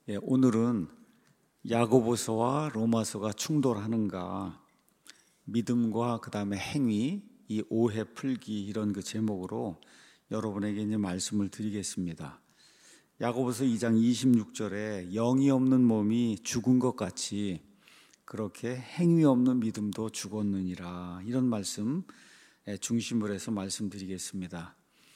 오늘은 야고보서와 로마서가 충돌하는가, 믿음과 그 다음에 행위, 이 오해 풀기, 이런 그 제목으로 여러분에게 이제 말씀을 드리겠습니다. 야고보서 2장 26절에 영이 없는 몸이 죽은 것 같이 그렇게 행위 없는 믿음도 죽었느니라, 이런 말씀 중심으로 해서 말씀드리겠습니다.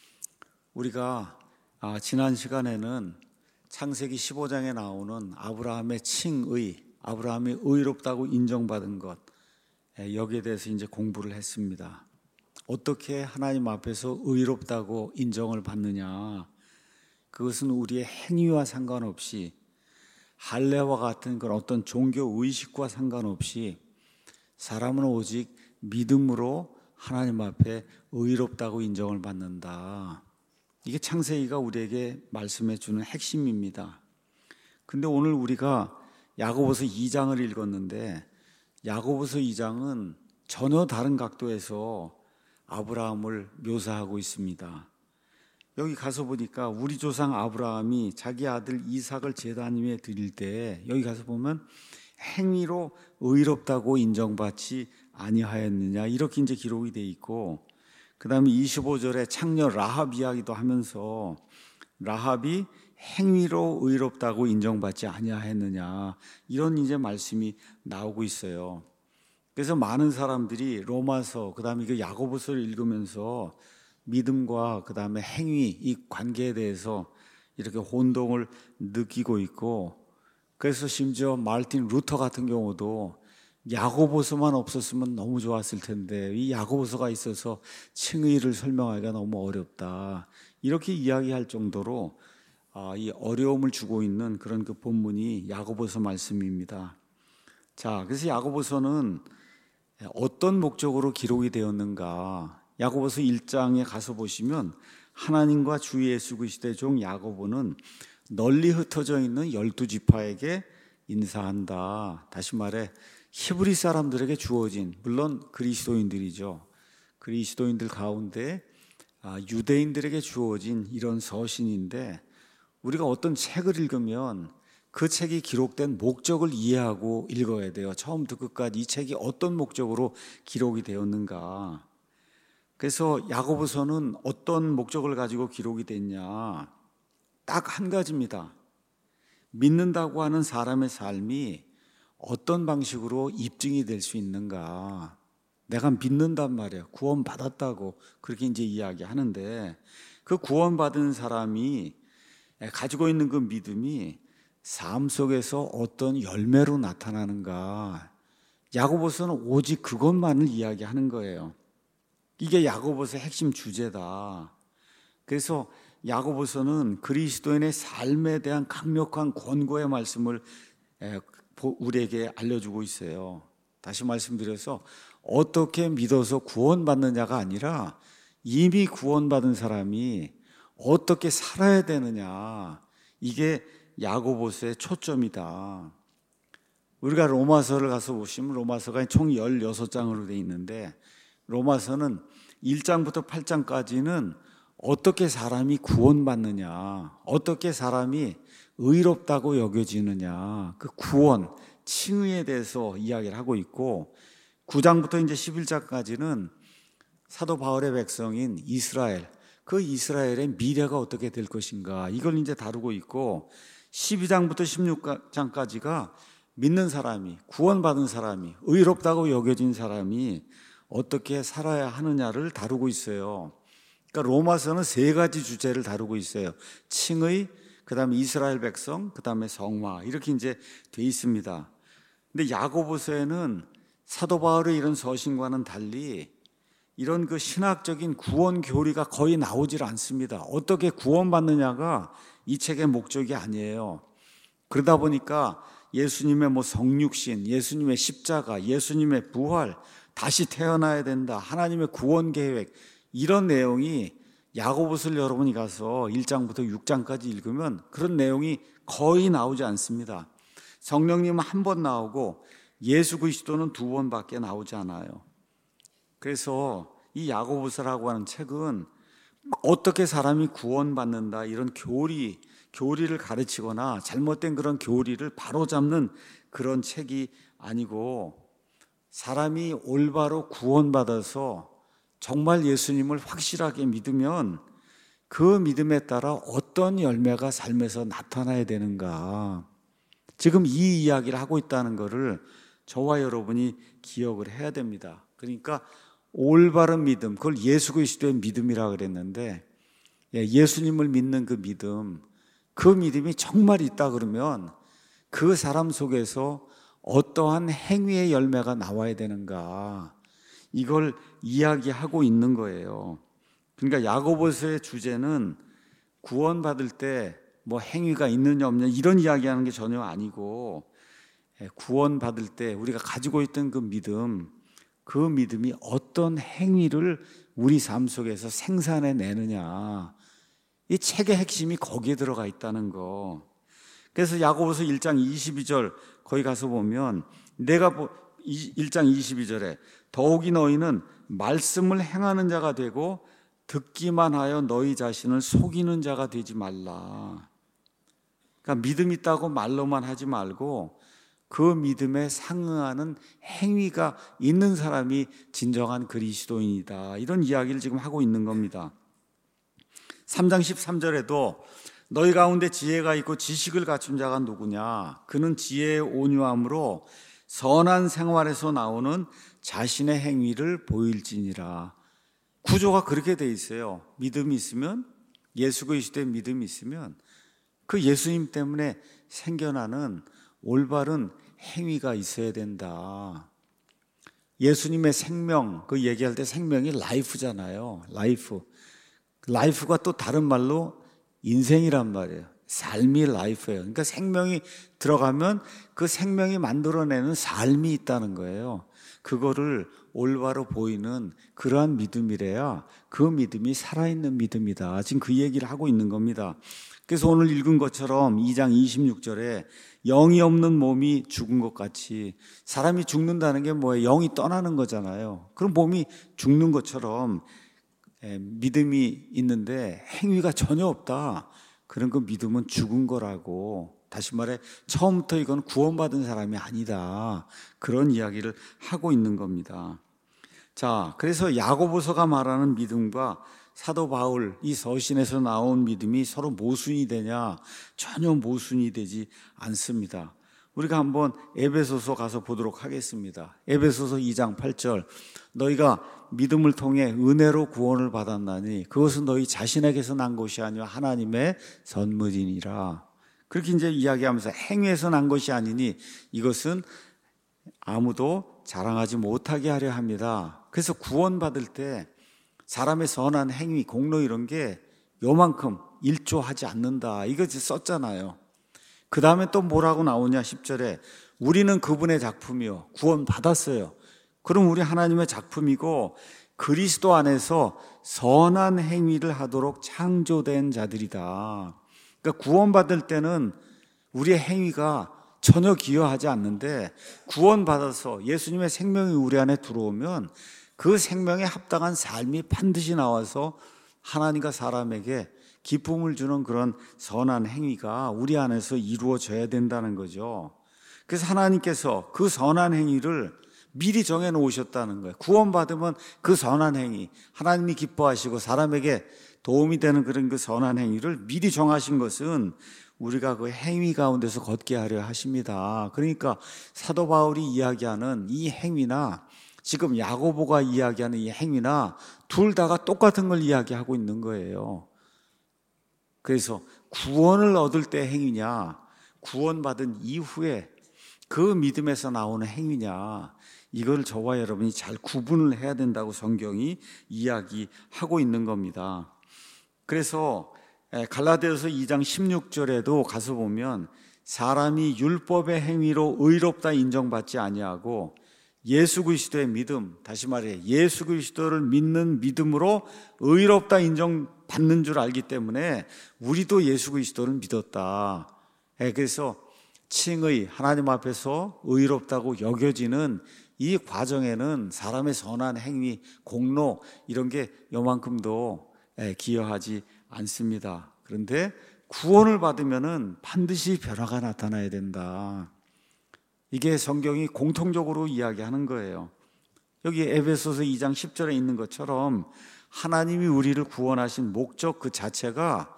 우리가 지난 시간에는 창세기 15장에 나오는 아브라함의 칭의, 아브라함이 의롭다고 인정받은 것, 여기에 대해서 이제 공부를 했습니다. 어떻게 하나님 앞에서 의롭다고 인정을 받느냐? 그것은 우리의 행위와 상관없이, 할례와 같은 그런 어떤 종교 의식과 상관없이 사람은 오직 믿음으로 하나님 앞에 의롭다고 인정을 받는다. 이게 창세기가 우리에게 말씀해 주는 핵심입니다. 근데 오늘 우리가 야고보서 2장을 읽었는데, 야고보서 2장은 전혀 다른 각도에서 아브라함을 묘사하고 있습니다. 여기 가서 보니까 우리 조상 아브라함이 자기 아들 이삭을 제단 위에 드릴 때, 여기 가서 보면 행위로 의롭다고 인정받지 아니하였느냐, 이렇게 이제 기록이 돼 있고, 그 다음에 25절에 창녀 라합 이야기도 하면서 라합이 행위로 의롭다고 인정받지 아니하였느냐, 이런 이제 말씀이 나오고 있어요. 그래서 많은 사람들이 로마서, 그 다음에 야고보서를 읽으면서 믿음과 그 다음에 행위, 이 관계에 대해서 이렇게 혼동을 느끼고 있고, 그래서 심지어 마르틴 루터 같은 경우도 야고보서만 없었으면 너무 좋았을 텐데 이 야고보서가 있어서 칭의를 설명하기가 너무 어렵다, 이렇게 이야기할 정도로 이 어려움을 주고 있는 그런 그 본문이 야고보서 말씀입니다. 자, 그래서 야고보서는 어떤 목적으로 기록이 되었는가? 야고보서 1장에 가서 보시면 하나님과 주 예수 그리스도의 종 야고보는 널리 흩어져 있는 12지파에게 인사한다. 다시 말해 히브리 사람들에게 주어진, 물론 그리스도인들이죠, 그리스도인들 가운데 유대인들에게 주어진 이런 서신인데, 우리가 어떤 책을 읽으면 그 책이 기록된 목적을 이해하고 읽어야 돼요. 처음부터 끝까지 이 책이 어떤 목적으로 기록이 되었는가. 그래서 야고보서는 어떤 목적을 가지고 기록이 됐냐, 딱 한 가지입니다. 믿는다고 하는 사람의 삶이 어떤 방식으로 입증이 될 수 있는가. 내가 믿는단 말이에요. 구원받았다고 그렇게 이제 이야기하는데, 그 구원받은 사람이 가지고 있는 그 믿음이 삶 속에서 어떤 열매로 나타나는가. 야고보서는 오직 그것만을 이야기하는 거예요. 이게 야고보서의 핵심 주제다. 그래서 야고보서는 그리스도인의 삶에 대한 강력한 권고의 말씀을 우리에게 알려주고 있어요. 다시 말씀드려서 어떻게 믿어서 구원받느냐가 아니라 이미 구원받은 사람이 어떻게 살아야 되느냐, 이게 야고보서의 초점이다. 우리가 로마서를 가서 보시면 로마서가 총 16장으로 되어 있는데, 로마서는 1장부터 8장까지는 어떻게 사람이 구원받느냐, 어떻게 사람이 의롭다고 여겨지느냐, 그 구원, 칭의에 대해서 이야기를 하고 있고, 9장부터 이제 11장까지는 사도 바울의 백성인 이스라엘, 그 이스라엘의 미래가 어떻게 될 것인가, 이걸 이제 다루고 있고, 12장부터 16장까지가 믿는 사람이, 구원받은 사람이, 의롭다고 여겨진 사람이 어떻게 살아야 하느냐를 다루고 있어요. 그러니까 로마서는 세 가지 주제를 다루고 있어요. 칭의, 그 다음에 이스라엘 백성, 그 다음에 성화, 이렇게 이제 돼 있습니다. 근데 야고보서에는 사도 바울의 이런 서신과는 달리 이런 그 신학적인 구원 교리가 거의 나오질 않습니다. 어떻게 구원받느냐가 이 책의 목적이 아니에요. 그러다 보니까 예수님의 성육신, 예수님의 십자가, 예수님의 부활, 다시 태어나야 된다, 하나님의 구원 계획, 이런 내용이 야고보서를 여러분이 가서 1장부터 6장까지 읽으면 그런 내용이 거의 나오지 않습니다. 성령님은 한 번 나오고 예수 그리스도는 2번밖에 나오지 않아요. 그래서 이 야고보서라고 하는 책은 어떻게 사람이 구원받는다, 이런 교리, 교리를 가르치거나 잘못된 그런 교리를 바로잡는 그런 책이 아니고, 사람이 올바로 구원받아서 정말 예수님을 확실하게 믿으면 그 믿음에 따라 어떤 열매가 삶에서 나타나야 되는가, 지금 이 이야기를 하고 있다는 것을 저와 여러분이 기억을 해야 됩니다. 그러니까 올바른 믿음, 그걸 예수 그리스도의 믿음이라고 그랬는데, 예수님을 믿는 그 믿음이 정말 있다 그러면 그 사람 속에서 어떠한 행위의 열매가 나와야 되는가, 이걸 이야기하고 있는 거예요. 그러니까 야고보서의 주제는 구원받을 때 뭐 행위가 있느냐 없느냐 이런 이야기하는 게 전혀 아니고, 구원받을 때 우리가 가지고 있던 그 믿음이 어떤 행위를 우리 삶 속에서 생산해 내느냐, 이 책의 핵심이 거기에 들어가 있다는 거. 그래서 야고보서 1장 22절 거기 가서 보면 1장 22절에 더욱이 너희는 말씀을 행하는 자가 되고 듣기만 하여 너희 자신을 속이는 자가 되지 말라. 그러니까 믿음 있다고 말로만 하지 말고 그 믿음에 상응하는 행위가 있는 사람이 진정한 그리스도인이다, 이런 이야기를 지금 하고 있는 겁니다. 3장 13절에도 너희 가운데 지혜가 있고 지식을 갖춘 자가 누구냐, 그는 지혜의 온유함으로 선한 생활에서 나오는 자신의 행위를 보일지니라. 구조가 그렇게 돼 있어요. 믿음이 있으면, 예수 그리스도의 믿음이 있으면 그 예수님 때문에 생겨나는 올바른 행위가 있어야 된다. 예수님의 생명, 그 얘기할 때 생명이 라이프잖아요. 라이프가 또 다른 말로 인생이란 말이에요. 삶이 라이프예요. 그러니까 생명이 들어가면 그 생명이 만들어내는 삶이 있다는 거예요. 그거를 올바로 보이는 그러한 믿음이래야 그 믿음이 살아있는 믿음이다. 지금 그 얘기를 하고 있는 겁니다. 그래서 오늘 읽은 것처럼 2장 26절에 영이 없는 몸이 죽은 것 같이, 사람이 죽는다는 게 뭐예요? 영이 떠나는 거잖아요. 그럼 몸이 죽는 것처럼 믿음이 있는데 행위가 전혀 없다, 그런 그 믿음은 죽은 거라고. 다시 말해 처음부터 이건 구원받은 사람이 아니다, 그런 이야기를 하고 있는 겁니다. 자, 그래서 야고보서가 말하는 믿음과 사도 바울 이 서신에서 나온 믿음이 서로 모순이 되냐? 전혀 모순이 되지 않습니다. 우리가 한번 에베소서 가서 보도록 하겠습니다. 에베소서 2장 8절, 너희가 믿음을 통해 은혜로 구원을 받았나니 그것은 너희 자신에게서 난 것이 아니라 하나님의 선물이니라. 그렇게 이제 이야기하면서 행위에서 난 것이 아니니 이것은 아무도 자랑하지 못하게 하려 합니다. 그래서 구원받을 때 사람의 선한 행위, 공로 이런 게 요만큼 일조하지 않는다, 이거 썼잖아요. 그 다음에 또 뭐라고 나오냐, 10절에 우리는 그분의 작품이요, 구원받았어요. 그럼 우리 하나님의 작품이고 그리스도 안에서 선한 행위를 하도록 창조된 자들이다. 그러니까 구원받을 때는 우리의 행위가 전혀 기여하지 않는데, 구원받아서 예수님의 생명이 우리 안에 들어오면 그 생명에 합당한 삶이 반드시 나와서 하나님과 사람에게 기쁨을 주는 그런 선한 행위가 우리 안에서 이루어져야 된다는 거죠. 그래서 하나님께서 그 선한 행위를 미리 정해 놓으셨다는 거예요. 구원받으면 그 선한 행위, 하나님이 기뻐하시고 사람에게 도움이 되는 그런 그 선한 행위를 미리 정하신 것은 우리가 그 행위 가운데서 걷게 하려 하십니다. 그러니까 사도 바울이 이야기하는 이 행위나 지금 야고보가 이야기하는 이 행위나 둘 다가 똑같은 걸 이야기하고 있는 거예요. 그래서 구원을 얻을 때 행위냐, 구원받은 이후에 그 믿음에서 나오는 행위냐, 이걸 저와 여러분이 잘 구분을 해야 된다고 성경이 이야기하고 있는 겁니다. 그래서 갈라디아서 2장 16절에도 가서 보면 사람이 율법의 행위로 의롭다 인정받지 아니하고 예수 그리스도의 믿음, 다시 말해 예수 그리스도를 믿는 믿음으로 의롭다 인정받는 줄 알기 때문에 우리도 예수 그리스도를 믿었다. 그래서 칭의, 하나님 앞에서 의롭다고 여겨지는 이 과정에는 사람의 선한 행위, 공로 이런 게 요만큼도 기여하지 않습니다. 그런데 구원을 받으면은 반드시 변화가 나타나야 된다. 이게 성경이 공통적으로 이야기하는 거예요. 여기 에베소서 2장 10절에 있는 것처럼 하나님이 우리를 구원하신 목적 그 자체가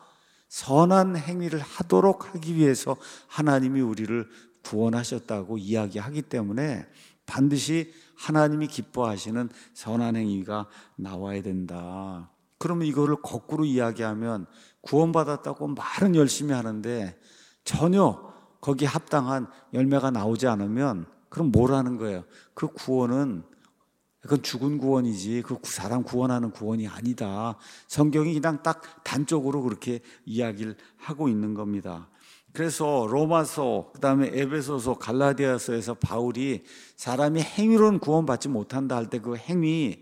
선한 행위를 하도록 하기 위해서 하나님이 우리를 구원하셨다고 이야기하기 때문에 반드시 하나님이 기뻐하시는 선한 행위가 나와야 된다. 그러면 이거를 거꾸로 이야기하면 구원받았다고 말은 열심히 하는데 전혀 거기에 합당한 열매가 나오지 않으면 그럼 뭐라는 거예요? 그 구원은 그건 죽은 구원이지 그 사람 구원하는 구원이 아니다. 성경이 그냥 딱 단적으로 그렇게 이야기를 하고 있는 겁니다. 그래서 로마서, 그다음에 에베소서, 갈라디아서에서 바울이 사람이 행위로는 구원받지 못한다 할 때 그 행위,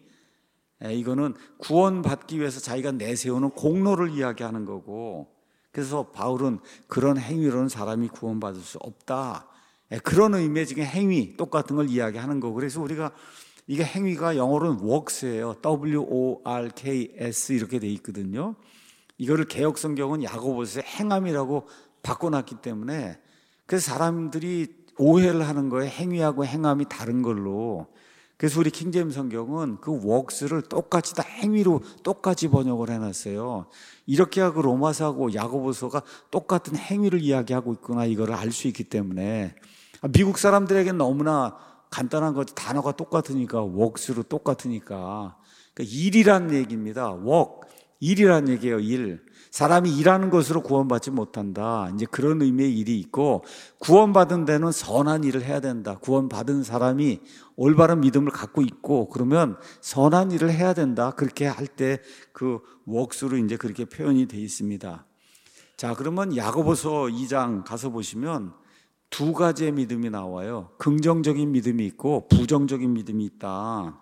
이거는 구원받기 위해서 자기가 내세우는 공로를 이야기하는 거고, 그래서 바울은 그런 행위로는 사람이 구원받을 수 없다. 그런 의미의 지금 행위 똑같은 걸 이야기하는 거고, 그래서 우리가 이게 행위가 영어로는 works예요. W-O-R-K-S 이렇게 돼 있거든요. 이거를 개역 성경은 야고보서의 행함이라고 바꿔놨기 때문에 그래서 사람들이 오해를 하는 거예요. 행위하고 행함이 다른 걸로. 그래서 우리 킹제임스 성경은 그 works를 똑같이 다 행위로 똑같이 번역을 해놨어요. 이렇게 하고 로마서하고 야고보서가 똑같은 행위를 이야기하고 있구나 이거를 알 수 있기 때문에 미국 사람들에게는 너무나 간단한 것 단어가 똑같으니까 works로 똑같으니까 그러니까 일이란 얘기입니다. work 일이란 얘기예요. 일. 사람이 일하는 것으로 구원받지 못한다. 이제 그런 의미의 일이 있고 구원받은 데는 선한 일을 해야 된다. 구원받은 사람이 올바른 믿음을 갖고 있고 그러면 선한 일을 해야 된다. 그렇게 할 때 그 works로 이제 그렇게 표현이 되어 있습니다. 자, 그러면 야고보서 2장 가서 보시면 두 가지의 믿음이 나와요. 긍정적인 믿음이 있고 부정적인 믿음이 있다.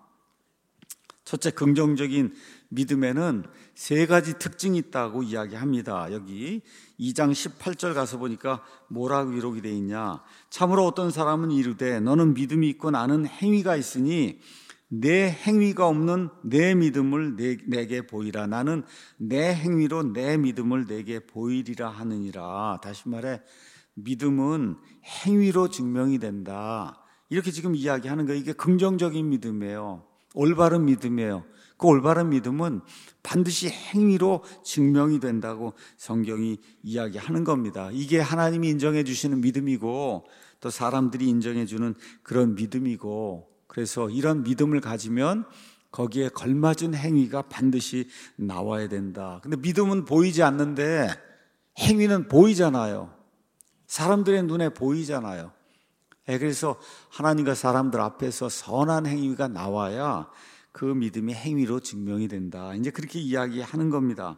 첫째, 긍정적인 믿음에는 세 가지 특징이 있다고 이야기합니다. 여기 2장 18절 가서 보니까 뭐라고 기록이 되어 있냐. 참으로 어떤 사람은 이르되 너는 믿음이 있고 나는 행위가 있으니 내 행위가 없는 내 믿음을 내게 보이라. 나는 내 행위로 내 믿음을 내게 보이리라 하느니라. 다시 말해 믿음은 행위로 증명이 된다. 이렇게 지금 이야기하는 거예요. 이게 긍정적인 믿음이에요. 올바른 믿음이에요. 그 올바른 믿음은 반드시 행위로 증명이 된다고 성경이 이야기하는 겁니다. 이게 하나님이 인정해 주시는 믿음이고 또 사람들이 인정해 주는 그런 믿음이고 그래서 이런 믿음을 가지면 거기에 걸맞은 행위가 반드시 나와야 된다. 근데 믿음은 보이지 않는데 행위는 보이잖아요. 사람들의 눈에 보이잖아요. 그래서 하나님과 사람들 앞에서 선한 행위가 나와야 그 믿음이 행위로 증명이 된다. 이제 그렇게 이야기하는 겁니다.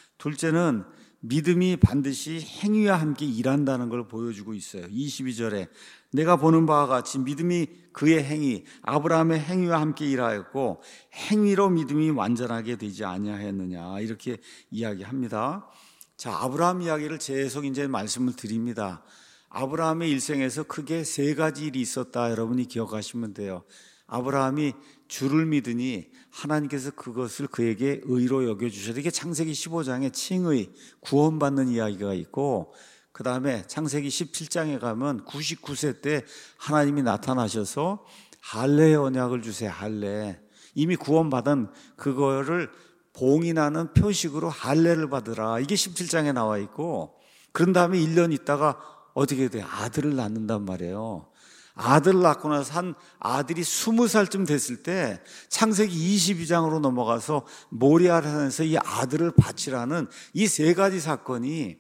둘째는 믿음이 반드시 행위와 함께 일한다는 걸 보여주고 있어요. 22절에 내가 보는 바와 같이 믿음이 그의 행위, 아브라함의 행위와 함께 일하였고 행위로 믿음이 완전하게 되지 아니하였느냐 이렇게 이야기합니다. 자, 아브라함 이야기를 계속 이제 말씀을 드립니다. 아브라함의 일생에서 크게 세 가지 일이 있었다. 여러분이 기억하시면 돼요. 아브라함이 주를 믿으니 하나님께서 그것을 그에게 의로 여겨주셔서 이게 창세기 15장에 칭의, 구원받는 이야기가 있고 그 다음에 창세기 17장에 가면 99세 때 하나님이 나타나셔서 할례의 언약을 주세요. 할례. 이미 구원받은 그거를 봉인하는 표식으로 할례를 받으라. 이게 17장에 나와 있고 그런 다음에 1년 있다가 어떻게 돼요? 아들을 낳는단 말이에요. 아들을 낳고 나서 한 아들이 20살쯤 됐을 때 창세기 22장으로 넘어가서 모리아산에서 이 아들을 바치라는 이 세 가지 사건이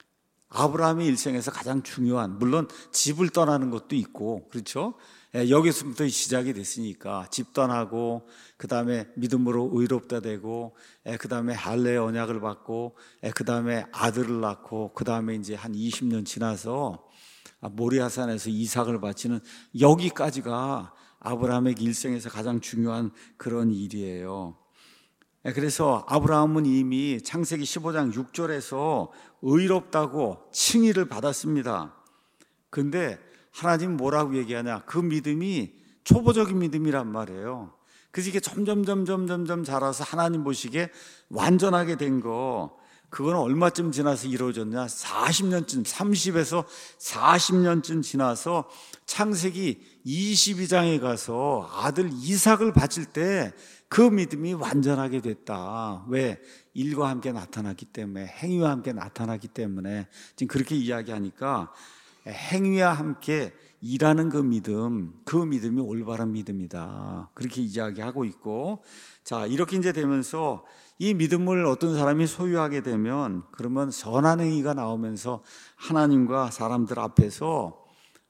아브라함의 일생에서 가장 중요한, 물론 집을 떠나는 것도 있고 그렇죠? 여기서부터 시작이 됐으니까 집 떠나고 그 다음에 믿음으로 의롭다 되고 그 다음에 할례의 언약을 받고 그 다음에 아들을 낳고 그 다음에 이제 한 20년 지나서 모리아산에서 이삭을 바치는 여기까지가 아브라함의 일생에서 가장 중요한 그런 일이에요. 그래서 아브라함은 이미 창세기 15장 6절에서 의롭다고 칭의를 받았습니다. 그런데 하나님 뭐라고 얘기하냐? 그 믿음이 초보적인 믿음이란 말이에요. 그래서 이게 점점 자라서 하나님 보시기에 완전하게 된 거, 그건 얼마쯤 지나서 이루어졌냐? 40년쯤, 30에서 40년쯤 지나서 창세기 22장에 가서 아들 이삭을 바칠 때 그 믿음이 완전하게 됐다. 왜? 일과 함께 나타났기 때문에, 행위와 함께 나타났기 때문에. 지금 그렇게 이야기하니까 행위와 함께 일하는 그 믿음이 올바른 믿음이다. 그렇게 이야기하고 있고, 자, 이렇게 이제 되면서 이 믿음을 어떤 사람이 소유하게 되면 그러면 선한 행위가 나오면서 하나님과 사람들 앞에서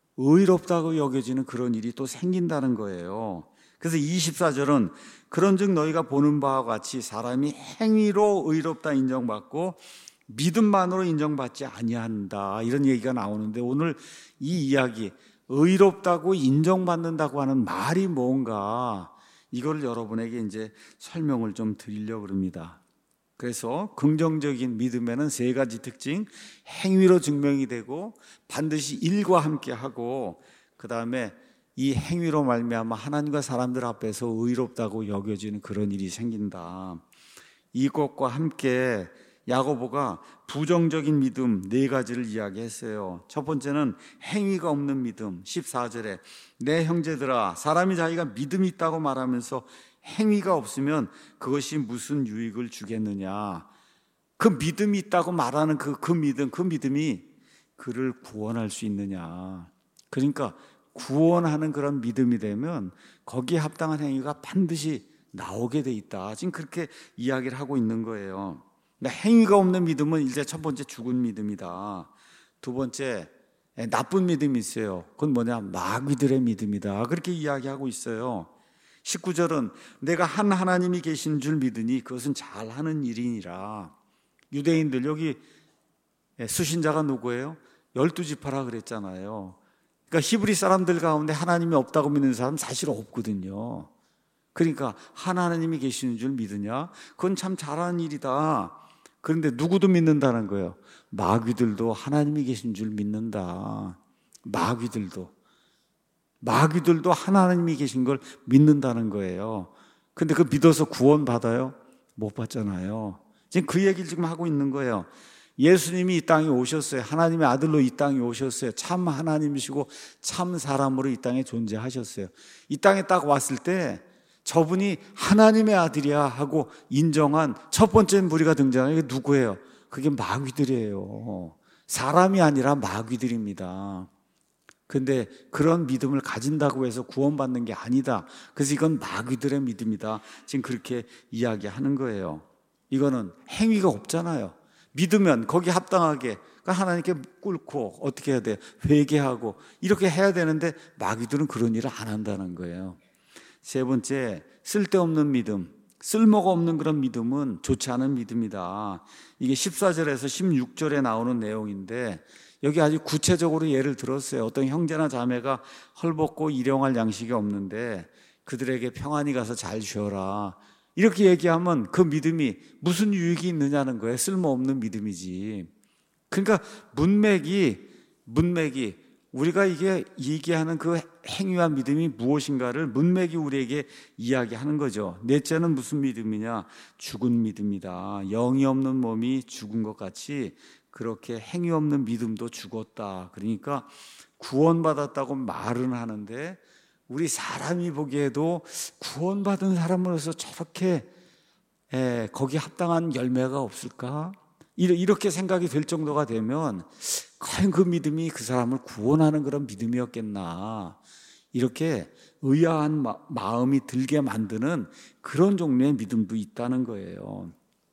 의롭다고 여겨지는 그런 일이 또 생긴다는 거예요. 그래서 24절은 그런즉 너희가 보는 바와 같이 사람이 행위로 의롭다 인정받고 믿음만으로 인정받지 아니한다, 이런 얘기가 나오는데, 오늘 이 이야기 의롭다고 인정받는다고 하는 말이 뭔가, 이걸 여러분에게 이제 설명을 좀 드리려고 합니다. 그래서 긍정적인 믿음에는 세 가지 특징, 행위로 증명이 되고 반드시 일과 함께 하고, 그 다음에 이 행위로 말미암아 하나님과 사람들 앞에서 의롭다고 여겨지는 그런 일이 생긴다. 이것과 함께 야고보가 부정적인 믿음 네 가지를 이야기했어요. 첫 번째는 행위가 없는 믿음. 14절에 내 형제들아, 사람이 자기가 믿음이 있다고 말하면서 행위가 없으면 그것이 무슨 유익을 주겠느냐. 그 믿음이 있다고 말하는 그 믿음이 그를 구원할 수 있느냐. 그러니까 구원하는 그런 믿음이 되면 거기에 합당한 행위가 반드시 나오게 돼 있다. 지금 그렇게 이야기를 하고 있는 거예요. 행위가 없는 믿음은 이제 첫 번째 죽은 믿음이다. 두 번째 나쁜 믿음이 있어요. 그건 뭐냐? 마귀들의 믿음이다. 그렇게 이야기하고 있어요. 19절은 내가 한 하나님이 계신 줄 믿으니 그것은 잘하는 일이니라. 유대인들, 여기 수신자가 누구예요? 12지파라 그랬잖아요. 그러니까 히브리 사람들 가운데 하나님이 없다고 믿는 사람 사실 없거든요. 그러니까 하나님이 계시는 줄 믿으냐? 그건 참 잘하는 일이다. 그런데 누구도 믿는다는 거예요. 마귀들도 하나님이 계신 줄 믿는다. 마귀들도 하나님이 계신 걸 믿는다는 거예요. 근데 그 믿어서 구원 받아요? 못 받잖아요. 지금 그 얘기를 지금 하고 있는 거예요. 예수님이 이 땅에 오셨어요. 하나님의 아들로 이 땅에 오셨어요. 참 하나님이시고 참 사람으로 이 땅에 존재하셨어요. 이 땅에 딱 왔을 때 저분이 하나님의 아들이야 하고 인정한 첫 번째 무리가 등장해요. 이게 누구예요? 그게 마귀들이에요. 사람이 아니라 마귀들입니다. 근데 그런 믿음을 가진다고 해서 구원받는 게 아니다. 그래서 이건 마귀들의 믿음이다. 지금 그렇게 이야기하는 거예요. 이거는 행위가 없잖아요. 믿으면 거기 합당하게 하나님께 꿇고 어떻게 해야 돼요? 회개하고 이렇게 해야 되는데 마귀들은 그런 일을 안 한다는 거예요. 세 번째, 쓸데없는 믿음, 쓸모가 없는 그런 믿음은 좋지 않은 믿음이다. 이게 14절에서 16절에 나오는 내용인데 여기 아주 구체적으로 예를 들었어요. 어떤 형제나 자매가 헐벗고 일용할 양식이 없는데 그들에게 평안히 가서 잘 쉬어라. 이렇게 얘기하면 그 믿음이 무슨 유익이 있느냐는 거예요. 쓸모없는 믿음이지. 그러니까 문맥이 우리가 이게 얘기하는 그 행위와 믿음이 무엇인가를 문맥이 우리에게 이야기하는 거죠. 넷째는 무슨 믿음이냐? 죽은 믿음이다. 영이 없는 몸이 죽은 것 같이 그렇게 행위 없는 믿음도 죽었다. 그러니까 구원받았다고 말은 하는데 우리 사람이 보기에도 구원받은 사람으로서 저렇게 거기에 합당한 열매가 없을까? 이렇게 생각이 될 정도가 되면 과연 그 믿음이 그 사람을 구원하는 그런 믿음이었겠나, 이렇게 의아한 마음이 들게 만드는 그런 종류의 믿음도 있다는 거예요.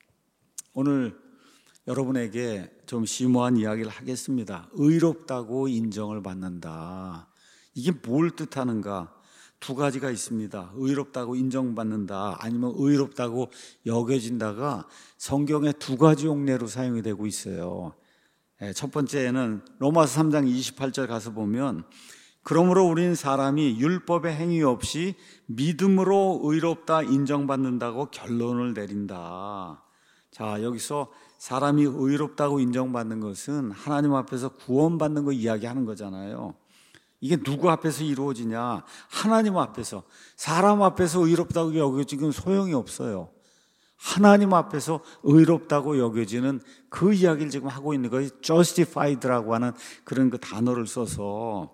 오늘 여러분에게 좀 심오한 이야기를 하겠습니다. 의롭다고 인정을 받는다. 이게 뭘 뜻하는가? 두 가지가 있습니다. 의롭다고 인정받는다, 아니면 의롭다고 여겨진다가 성경에 두 가지 용례로 사용이 되고 있어요. 첫 번째는 로마서 3장 28절 가서 보면 그러므로 우리는 사람이 율법의 행위 없이 믿음으로 의롭다 인정받는다고 결론을 내린다. 자, 여기서 사람이 의롭다고 인정받는 것은 하나님 앞에서 구원받는 거 이야기하는 거잖아요. 이게 누구 앞에서 이루어지냐? 하나님 앞에서. 사람 앞에서 의롭다고 여겨지는 소용이 없어요. 하나님 앞에서 의롭다고 여겨지는 그 이야기를 지금 하고 있는 거예요. justified라고 하는 그런 그 단어를 써서.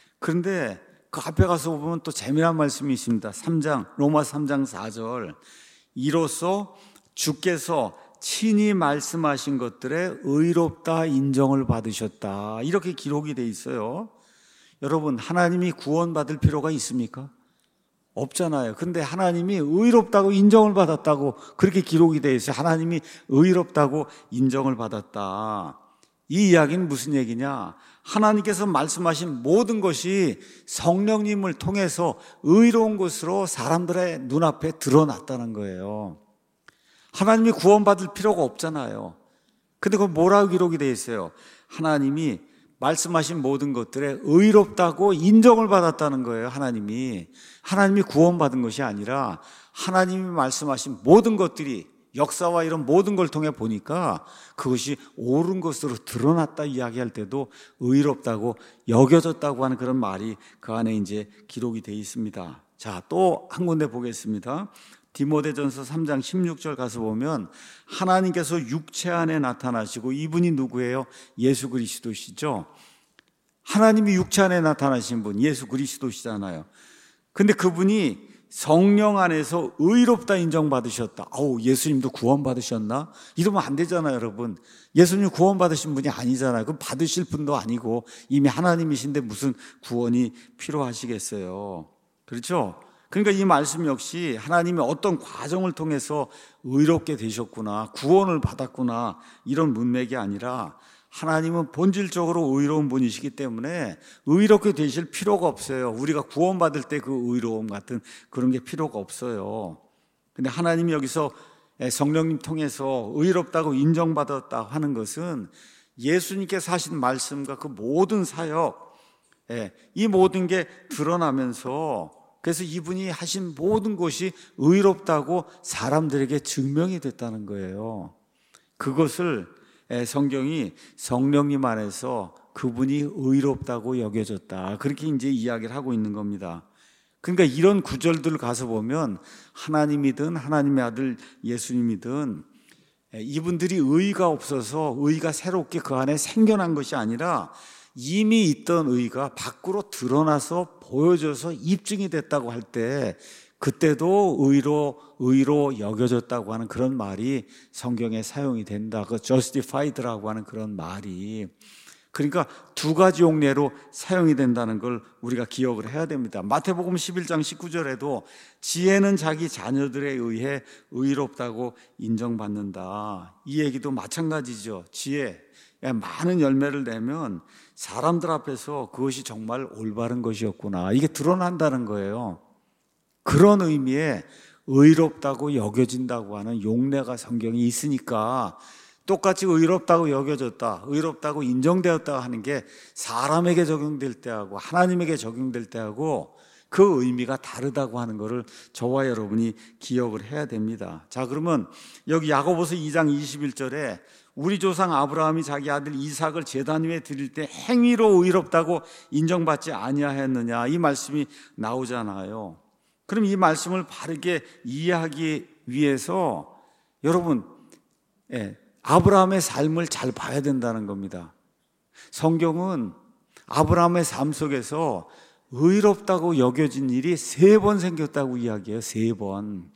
그런데 그 앞에 가서 보면 또 재미난 말씀이 있습니다. 로마 3장 4절. 이로써 주께서 친히 말씀하신 것들에 의롭다 인정을 받으셨다. 이렇게 기록이 돼 있어요. 여러분, 하나님이 구원받을 필요가 있습니까? 없잖아요. 근데 하나님이 의롭다고 인정을 받았다고 그렇게 기록이 되어 있어요. 하나님이 의롭다고 인정을 받았다. 이 이야기는 무슨 얘기냐? 하나님께서 말씀하신 모든 것이 성령님을 통해서 의로운 것으로 사람들의 눈앞에 드러났다는 거예요. 하나님이 구원받을 필요가 없잖아요. 근데 그건 뭐라고 기록이 되어 있어요? 하나님이 말씀하신 모든 것들에 의롭다고 인정을 받았다는 거예요. 하나님이 구원받은 것이 아니라 하나님이 말씀하신 모든 것들이 역사와 이런 모든 걸 통해 보니까 그것이 옳은 것으로 드러났다 이야기할 때도 의롭다고 여겨졌다고 하는 그런 말이 그 안에 이제 기록이 되어 있습니다. 자, 또 한 군데 보겠습니다. 디모데전서 3장 16절 가서 보면 하나님께서 육체 안에 나타나시고, 이분이 누구예요? 예수 그리스도시죠. 하나님이 육체 안에 나타나신 분 예수 그리스도시잖아요. 근데 그분이 성령 안에서 의롭다 인정받으셨다. 예수님도 구원받으셨나? 이러면 안 되잖아요, 여러분. 예수님 구원받으신 분이 아니잖아요. 그럼 받으실 분도 아니고 이미 하나님이신데 무슨 구원이 필요하시겠어요. 그렇죠? 그러니까 이 말씀 역시 하나님이 어떤 과정을 통해서 의롭게 되셨구나, 구원을 받았구나, 이런 문맥이 아니라 하나님은 본질적으로 의로운 분이시기 때문에 의롭게 되실 필요가 없어요. 우리가 구원받을 때 그 의로움 같은 그런 게 필요가 없어요. 근데 하나님이 여기서 성령님 통해서 의롭다고 인정받았다 하는 것은 예수님께서 하신 말씀과 그 모든 사역, 이 모든 게 드러나면서, 그래서 이분이 하신 모든 것이 의롭다고 사람들에게 증명이 됐다는 거예요. 그것을 성경이 성령님 안에서 그분이 의롭다고 여겨졌다, 그렇게 이제 이야기를 하고 있는 겁니다. 그러니까 이런 구절들을 가서 보면 하나님이든 하나님의 아들 예수님이든 이분들이 의가 없어서 의가 새롭게 그 안에 생겨난 것이 아니라 이미 있던 의가 밖으로 드러나서 보여져서 입증이 됐다고 할 때 그때도 의로 여겨졌다고 하는 그런 말이 성경에 사용이 된다. 그 justified라고 하는 그런 말이. 그러니까 두 가지 용례로 사용이 된다는 걸 우리가 기억을 해야 됩니다. 마태복음 11장 19절에도 지혜는 자기 자녀들에 의해 의롭다고 인정받는다. 이 얘기도 마찬가지죠. 지혜, 많은 열매를 내면 사람들 앞에서 그것이 정말 올바른 것이었구나, 이게 드러난다는 거예요. 그런 의미의 의롭다고 여겨진다고 하는 용례가 성경이 있으니까 똑같이 의롭다고 여겨졌다, 의롭다고 인정되었다 하는 게 사람에게 적용될 때하고 하나님에게 적용될 때하고 그 의미가 다르다고 하는 것을 저와 여러분이 기억을 해야 됩니다. 자, 그러면 여기 야고보서 2장 21절에 우리 조상 아브라함이 자기 아들 이삭을 제단 위에 드릴 때 행위로 의롭다고 인정받지 아니하였느냐, 이 말씀이 나오잖아요. 그럼 이 말씀을 바르게 이해하기 위해서 여러분, 아브라함의 삶을 잘 봐야 된다는 겁니다. 성경은 아브라함의 삶 속에서 의롭다고 여겨진 일이 3번 생겼다고 이야기해요. 3번.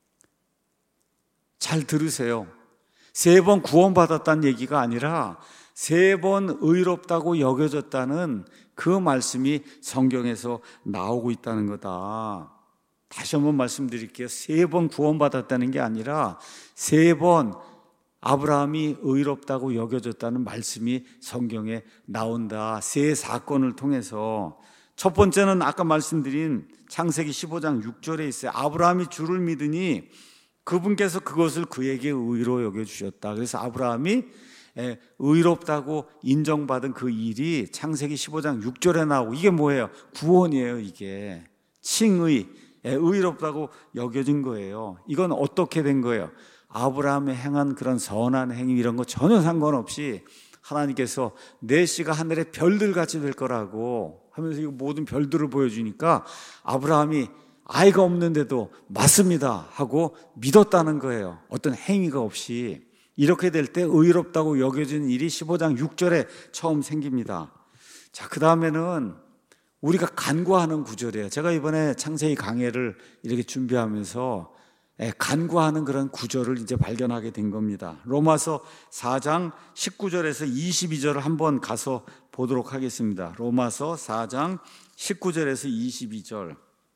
잘 들으세요. 3번 구원받았다는 얘기가 아니라 3번 의롭다고 여겨졌다는 그 말씀이 성경에서 나오고 있다는 거다. 다시 한번 말씀드릴게요. 3번 구원받았다는 게 아니라 3번 아브라함이 의롭다고 여겨졌다는 말씀이 성경에 나온다. 3사건을 통해서. 첫 번째는 아까 말씀드린 창세기 15장 6절에 있어요. 아브라함이 주를 믿으니 그분께서 그것을 그에게 의로 여겨주셨다. 그래서 아브라함이 의롭다고 인정받은 그 일이 창세기 15장 6절에 나오고, 이게 뭐예요? 구원이에요. 이게 칭의, 의롭다고 여겨진 거예요. 이건 어떻게 된 거예요? 아브라함이 행한 그런 선한 행위 이런 거 전혀 상관없이 하나님께서 내 씨가 하늘의 별들같이 될 거라고 하면서 이 모든 별들을 보여주니까 아이가 없는데도 맞습니다 하고 믿었다는 거예요. 어떤 행위가 없이. 이렇게 될 때 의롭다고 여겨지는 일이 15장 6절에 처음 생깁니다. 자, 그 다음에는 우리가 간구하는 구절이에요. 제가 이번에 창세기 강해를 이렇게 준비하면서 간구하는 그런 구절을 이제 발견하게 된 겁니다. 로마서 4장 19절에서 22절을 한번 가서 보도록 하겠습니다. 로마서 4장 19절에서 22절.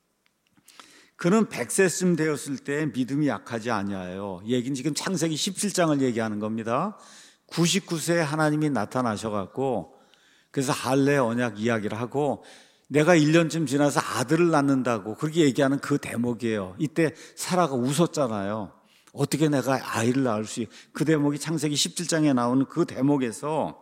그는 100세쯤 되었을 때 믿음이 약하지 아니하여, 얘기는 지금 창세기 17장을 얘기하는 겁니다. 99세에 하나님이 나타나셔갖고 그래서 할례 언약 이야기를 하고 내가 1년쯤 지나서 아들을 낳는다고 그렇게 얘기하는 그 대목이에요. 이때 사라가 웃었잖아요. 어떻게 내가 아이를 낳을 수 있... 그 대목이 창세기 17장에 나오는 그 대목에서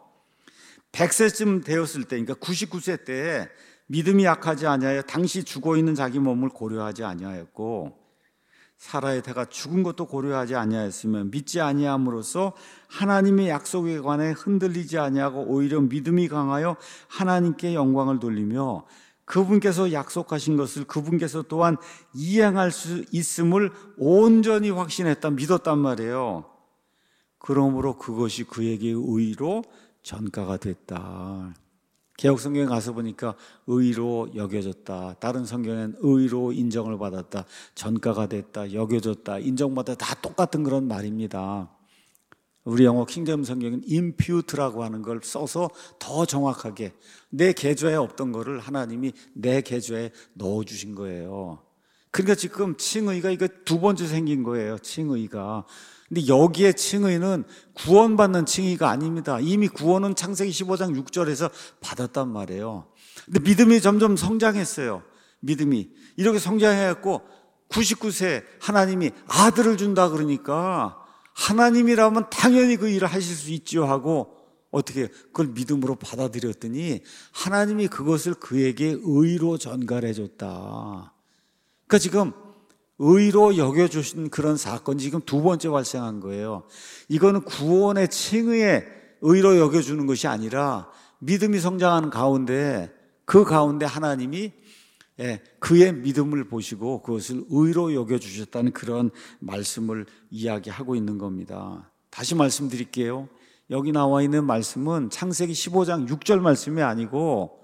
100세쯤 되었을 때, 그러니까 99세 때 믿음이 약하지 아니하여 당시 죽어있는 자기 몸을 고려하지 아니하였고 사라의 태가 죽은 것도 고려하지 아니하였으면 믿지 아니함으로써 하나님의 약속에 관해 흔들리지 아니하고 오히려 믿음이 강하여 하나님께 영광을 돌리며 그분께서 약속하신 것을 그분께서 또한 이행할 수 있음을 온전히 확신했다, 믿었단 말이에요. 그러므로 그것이 그에게 의로 전가가 됐다. 개혁성경에 가서 보니까 의로 여겨졌다, 다른 성경엔 의로 인정을 받았다, 전가가 됐다, 여겨졌다, 인정받았다, 다 똑같은 그런 말입니다. 우리 영어 킹제임 성경은 impute라고 하는 걸 써서 더 정확하게 내 계좌에 없던 거를 하나님이 내 계좌에 넣어주신 거예요. 그러니까 지금 칭의가 이거 두 번째 생긴 거예요. 칭의가. 근데 여기에 칭의는 구원받는 칭의가 아닙니다. 이미 구원은 창세기 15장 6절에서 받았단 말이에요. 근데 믿음이 점점 성장했어요. 믿음이 이렇게 성장해갖고 99세 하나님이 아들을 준다 그러니까 하나님이라면 당연히 그 일을 하실 수 있지요 하고 어떻게 그걸 믿음으로 받아들였더니 하나님이 그것을 그에게 의로 전가해 줬다. 그러니까 지금 의로 여겨주신 그런 사건이 지금 두 번째 발생한 거예요. 이거는 구원의 칭의에 의로 여겨주는 것이 아니라 믿음이 성장하는 가운데 그 가운데 하나님이 그의 믿음을 보시고 그것을 의로 여겨주셨다는 그런 말씀을 이야기하고 있는 겁니다. 다시 말씀드릴게요. 여기 나와 있는 말씀은 창세기 15장 6절 말씀이 아니고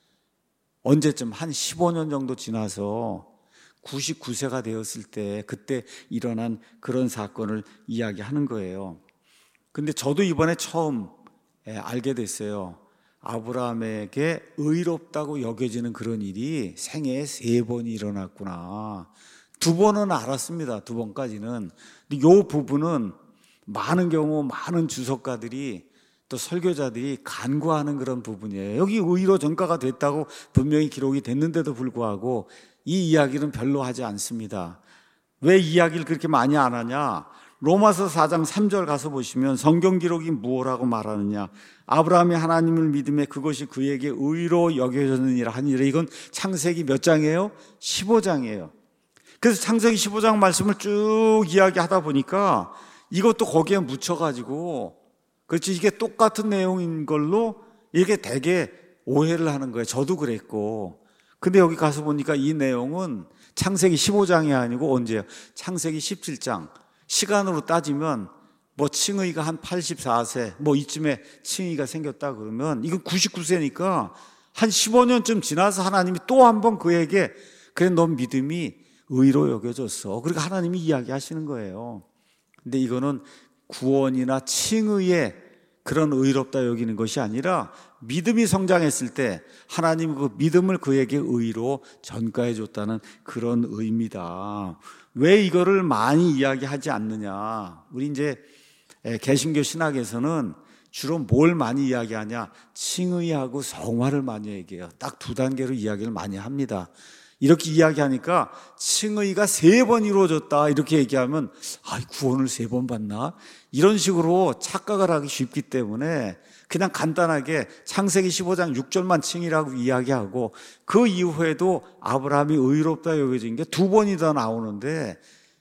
언제쯤 한 15년 정도 지나서 99세가 되었을 때 그때 일어난 그런 사건을 이야기하는 거예요. 근데 저도 이번에 처음 알게 됐어요. 아브라함에게 의롭다고 여겨지는 그런 일이 생애에 3번이 일어났구나. 2번은 알았습니다. 2번까지는. 근데 이 부분은 많은 경우 많은 주석가들이 또 설교자들이 간구하는 그런 부분이에요. 여기 의로 전가가 됐다고 분명히 기록이 됐는데도 불구하고 이 이야기는 별로 하지 않습니다. 왜 이야기를 그렇게 많이 안 하냐? 로마서 4장 3절 가서 보시면 성경 기록이 무엇라고 말하느냐? 아브라함이 하나님을 믿음에 그것이 그에게 의로 여겨졌느니라 하니라. 이건 창세기 몇 장이에요? 15장이에요. 그래서 창세기 15장 말씀을 쭉 이야기하다 보니까 이것도 거기에 묻혀가지고 그렇지 이게 똑같은 내용인 걸로 이게 되게 오해를 하는 거예요. 저도 그랬고. 근데 여기 가서 보니까 이 내용은 창세기 15장이 아니고 언제요? 창세기 17장. 시간으로 따지면 뭐 칭의가 한 84세 뭐 이쯤에 칭의가 생겼다 그러면 이건 99세니까 한 15년쯤 지나서 하나님이 또 한 번 그에게 그래 너 믿음이 의로 여겨졌어. 그러니까 하나님이 이야기하시는 거예요. 근데 이거는 구원이나 칭의의 그런 의롭다 여기는 것이 아니라 믿음이 성장했을 때 하나님 그 믿음을 그에게 의로 전가해 줬다는 그런 의미다. 왜 이거를 많이 이야기하지 않느냐? 우리 이제 개신교 신학에서는 주로 뭘 많이 이야기하냐? 칭의하고 성화를 많이 얘기해요. 딱 2단계로 이야기를 많이 합니다. 이렇게 이야기하니까 칭의가 3번 이루어졌다 이렇게 얘기하면 구원을 3번 받나? 이런 식으로 착각을 하기 쉽기 때문에 그냥 간단하게 창세기 15장 6절만 칭의라고 이야기하고 그 이후에도 아브라함이 의롭다 여겨진 게 2번이 더 나오는데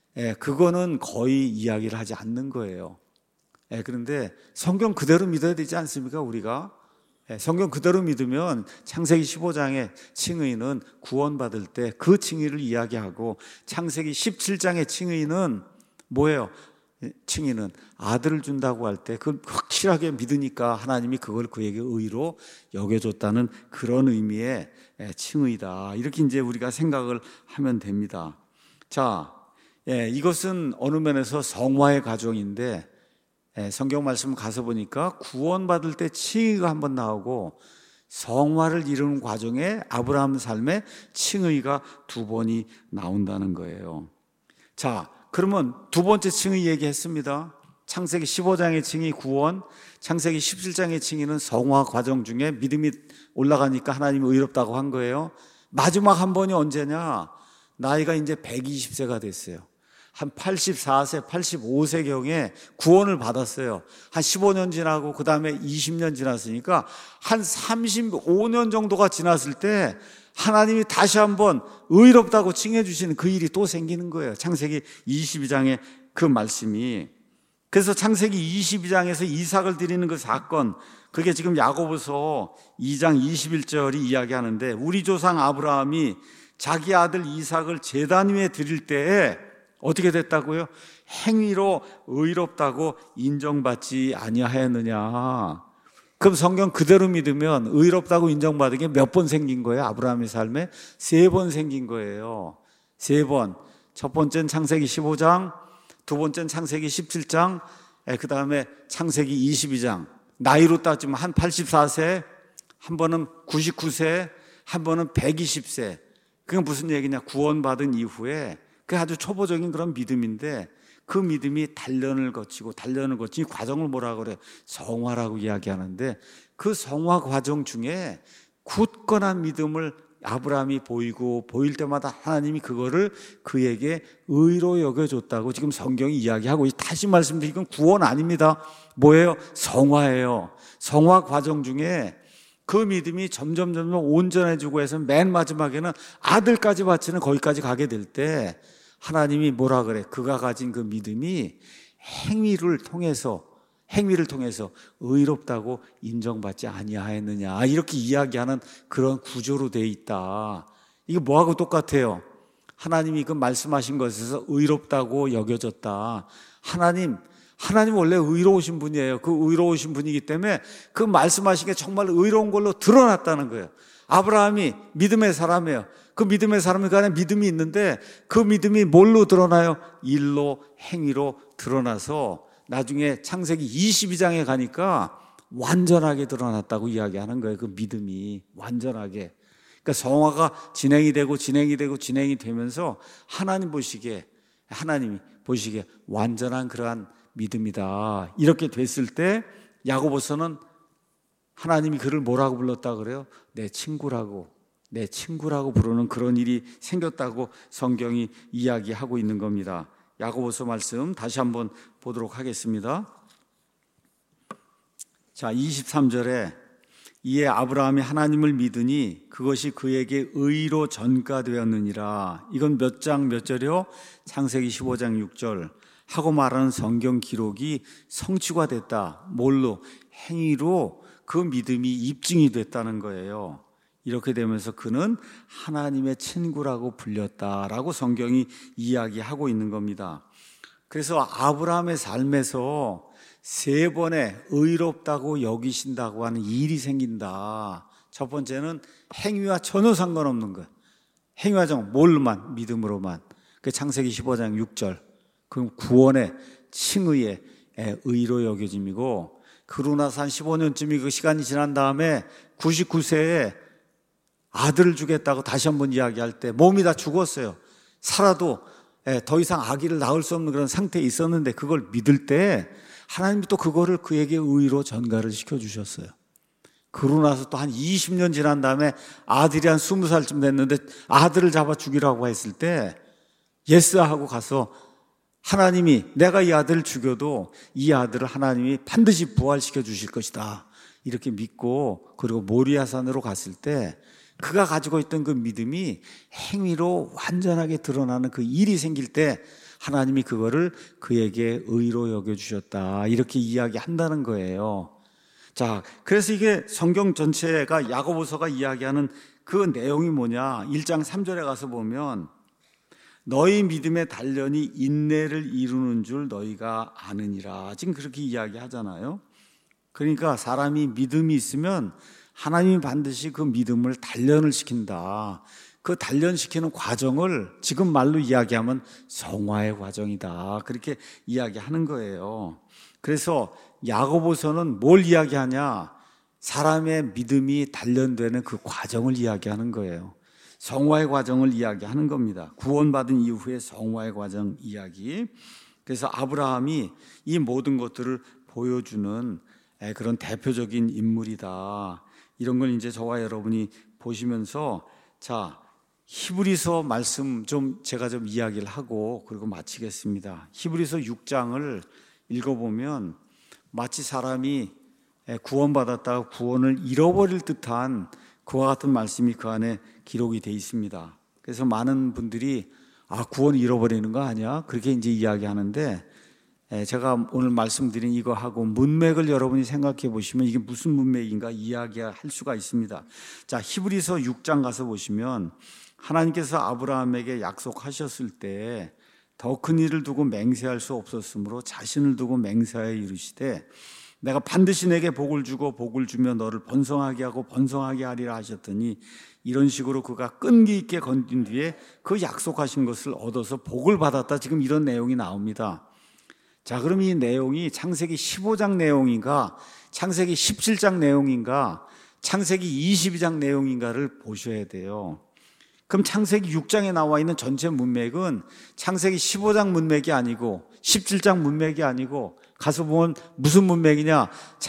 그거는 거의 이야기를 하지 않는 거예요. 그런데 성경 그대로 믿어야 되지 않습니까 우리가? 성경 그대로 믿으면 창세기 15장의 칭의는 구원받을 때 그 칭의를 이야기하고, 창세기 17장의 칭의는 뭐예요? 칭의는 아들을 준다고 할 때 그걸 확실하게 믿으니까 하나님이 그걸 그에게 의로 여겨줬다는 그런 의미의 칭의다. 이렇게 이제 우리가 생각을 하면 됩니다. 자, 이것은 어느 면에서 성화의 과정인데, 성경 말씀 가서 보니까 구원받을 때 칭의가 한번 나오고 성화를 이루는 과정에 아브라함 삶에 칭의가 두 번이 나온다는 거예요. 자, 그러면 두 번째 칭의 얘기했습니다. 창세기 15장의 칭의 구원, 창세기 17장의 칭의는 성화 과정 중에 믿음이 올라가니까 하나님이 의롭다고 한 거예요. 마지막 한 번이 언제냐? 나이가 이제 120세가 됐어요. 한 84세, 85세경에 구원을 받았어요. 한 15년 지나고 그 다음에 20년 지났으니까 한 35년 정도가 지났을 때 하나님이 다시 한번 의롭다고 칭해 주시는 그 일이 또 생기는 거예요. 창세기 22장의 그 말씀이. 그래서 창세기 22장에서 이삭을 드리는 그 사건, 그게 지금 야고보서 2장 21절이 이야기하는데, 우리 조상 아브라함이 자기 아들 이삭을 제단 위에 드릴 때에 어떻게 됐다고요? 행위로 의롭다고 인정받지 아니하였느냐. 그럼 성경 그대로 믿으면 의롭다고 인정받은 게 몇 번 생긴 거예요? 아브라함의 삶에 3번 생긴 거예요. 3번. 첫 번째는 창세기 15장, 두 번째는 창세기 17장, 그 다음에 창세기 22장. 나이로 따지면 한 84세, 한 번은 99세, 한 번은 120세. 그게 무슨 얘기냐? 구원받은 이후에, 그게 아주 초보적인 그런 믿음인데, 그 믿음이 단련을 거치고 이 과정을 뭐라 그래요? 성화라고 이야기하는데, 그 성화 과정 중에 굳건한 믿음을 아브라함이 보이고, 보일 때마다 하나님이 그거를 그에게 의로 여겨줬다고 지금 성경이 이야기하고, 다시 말씀드리면 구원 아닙니다. 뭐예요? 성화예요. 성화 과정 중에 그 믿음이 점점 온전해지고 해서 맨 마지막에는 아들까지 바치는 거기까지 가게 될 때 하나님이 뭐라 그래? 그가 가진 그 믿음이 행위를 통해서 의롭다고 인정받지 아니하였느냐, 이렇게 이야기하는 그런 구조로 되어 있다. 이게 뭐하고 똑같아요? 하나님이 그 말씀하신 것에서 의롭다고 여겨졌다. 하나님 원래 의로우신 분이에요. 그 의로우신 분이기 때문에 그 말씀하신 게 정말 의로운 걸로 드러났다는 거예요. 아브라함이 믿음의 사람이에요. 그 믿음의 사람이 간에 믿음이 있는데, 그 믿음이 뭘로 드러나요? 일로, 행위로 드러나서 나중에 창세기 22장에 가니까 완전하게 드러났다고 이야기하는 거예요. 그 믿음이 완전하게. 그러니까 성화가 진행이 되면서 하나님이 보시기에 완전한 그러한 믿음이다. 이렇게 됐을 때 야고보서는 하나님이 그를 뭐라고 불렀다 그래요? 내 친구라고 부르는 그런 일이 생겼다고 성경이 이야기하고 있는 겁니다. 야고보서 말씀 다시 한번 보도록 하겠습니다. 자, 23절에 이에 아브라함이 하나님을 믿으니 그것이 그에게 의로 전가되었느니라. 이건 몇 장 몇 절이요? 창세기 15장 6절 하고 말하는 성경 기록이 성취가 됐다. 뭘로? 행위로 그 믿음이 입증이 됐다는 거예요. 이렇게 되면서 그는 하나님의 친구라고 불렸다라고 성경이 이야기하고 있는 겁니다. 그래서 아브라함의 삶에서 3번의 의롭다고 여기신다고 하는 일이 생긴다. 첫 번째는 행위와 전혀 상관없는 것. 행위와 뭘로만? 믿음으로만. 그 창세기 15장 6절. 그럼 구원의 칭의의 의로 여겨짐이고, 그러고 나서 한 15년쯤이 그 시간이 지난 다음에 99세에 아들을 주겠다고 다시 한번 이야기할 때 몸이 다 죽었어요. 살아도 더 이상 아기를 낳을 수 없는 그런 상태에 있었는데, 그걸 믿을 때 하나님이 또 그거를 그에게 의로 전가를 시켜주셨어요. 그러고 나서 또 한 20년 지난 다음에 아들이 한 20살쯤 됐는데 아들을 잡아 죽이라고 했을 때 예스 하고 가서 하나님이 내가 이 아들을 죽여도 이 아들을 하나님이 반드시 부활시켜 주실 것이다, 이렇게 믿고, 그리고 모리아산으로 갔을 때 그가 가지고 있던 그 믿음이 행위로 완전하게 드러나는 그 일이 생길 때 하나님이 그거를 그에게 의로 여겨주셨다, 이렇게 이야기한다는 거예요. 자, 그래서 이게 성경 전체가 야고보서가 이야기하는 그 내용이 뭐냐? 1장 3절에 가서 보면 너희 믿음의 단련이 인내를 이루는 줄 너희가 아느니라. 지금 그렇게 이야기하잖아요. 그러니까 사람이 믿음이 있으면 하나님이 반드시 그 믿음을 단련을 시킨다. 그 단련시키는 과정을 지금 말로 이야기하면 성화의 과정이다. 그렇게 이야기하는 거예요. 그래서 야고보서는 뭘 이야기하냐? 사람의 믿음이 단련되는 그 과정을 이야기하는 거예요. 성화의 과정을 이야기하는 겁니다. 구원받은 이후의 성화의 과정 이야기. 그래서 아브라함이 이 모든 것들을 보여주는 그런 대표적인 인물이다. 이런 걸 이제 저와 여러분이 보시면서, 자, 히브리서 말씀 제가 좀 이야기를 하고 그리고 마치겠습니다. 히브리서 6장을 읽어보면 마치 사람이 구원받았다가 구원을 잃어버릴 듯한 그와 같은 말씀이 그 안에 기록이 되어 있습니다. 그래서 많은 분들이 구원 잃어버리는 거 아니야? 그렇게 이제 이야기하는데, 제가 오늘 말씀드린 이거하고 문맥을 여러분이 생각해 보시면 이게 무슨 문맥인가 이야기할 수가 있습니다. 자, 히브리서 6장 가서 보시면 하나님께서 아브라함에게 약속하셨을 때 더 큰 일을 두고 맹세할 수 없었으므로 자신을 두고 맹세하여 이르시되 내가 반드시 내게 복을 주고 복을 주며 너를 번성하게 하고 번성하게 하리라 하셨더니, 이런 식으로 그가 끈기 있게 건진 뒤에 그 약속하신 것을 얻어서 복을 받았다. 지금 이런 내용이 나옵니다. 자, 그럼 이 내용이 창세기 15장 내용인가, 창세기 17장 내용인가, 창세기 22장 내용인가를 보셔야 돼요. 그럼 창세기 6장에 나와 있는 전체 문맥은 창세기 15장 문맥이 아니고 17장 문맥이 아니고 가서 보면 무슨 문맥이냐?